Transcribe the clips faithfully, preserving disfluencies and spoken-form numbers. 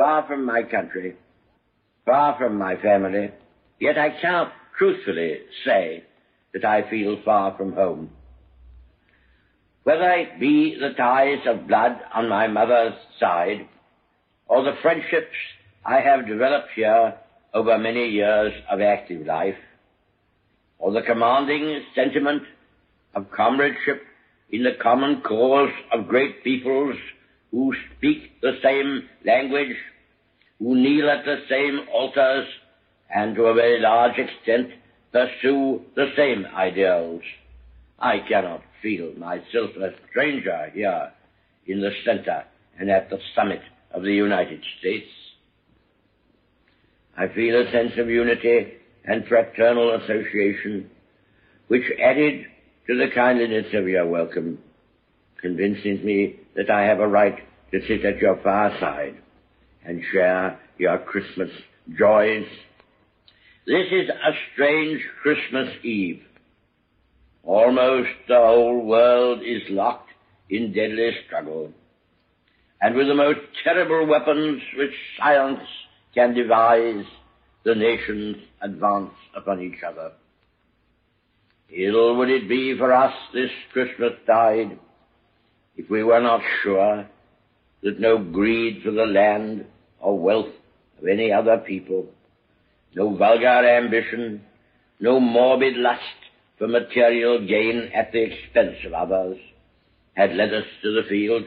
far from my country, far from my family, yet I cannot truthfully say that I feel far from home. Whether it be the ties of blood on my mother's side, or the friendships I have developed here over many years of active life, or the commanding sentiment of comradeship in the common cause of great peoples who speak the same language, who kneel at the same altars, and to a very large extent pursue the same ideals, I cannot feel myself a stranger here in the center and at the summit of the United States. I feel a sense of unity and fraternal association, which, added to the kindliness of your welcome, convinces me that I have a right to sit at your fireside and share your Christmas joys. This is a strange Christmas Eve. Almost the whole world is locked in deadly struggle, and with the most terrible weapons which science can devise, the nations advance upon each other. Ill would it be for us this Christmas tide if we were not sure that no greed for the land or wealth of any other people, no vulgar ambition, no morbid lust for material gain at the expense of others, had led us to the field.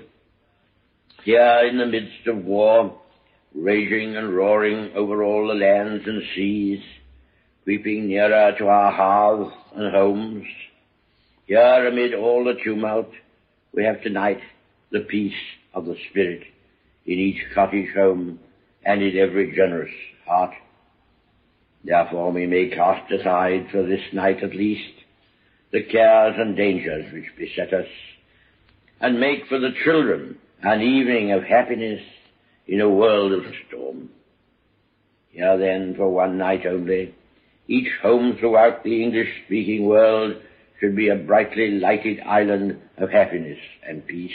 Here in the midst of war, raging and roaring over all the lands and seas, creeping nearer to our hearths and homes, here amid all the tumult, we have tonight the peace of the Spirit in each cottage home and in every generous heart. Therefore we may cast aside for this night at least the cares and dangers which beset us, and make for the children an evening of happiness in a world of storm. Here then, for one night only, each home throughout the English-speaking world should be a brightly lighted island of happiness and peace.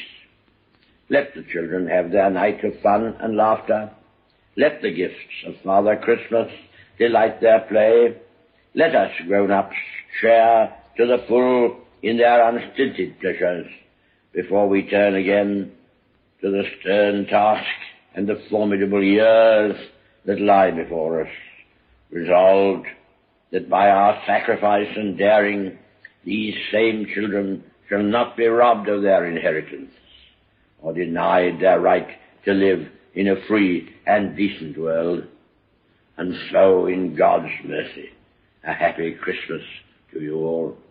Let the children have their night of fun and laughter. Let the gifts of Father Christmas delight their play. Let us grown-ups share to the full in their unstinted pleasures before we turn again to the stern task and the formidable years that lie before us, resolved that by our sacrifice and daring these same children shall not be robbed of their inheritance or denied their right to live in a free and decent world. And so, in God's mercy, a happy Christmas to you all.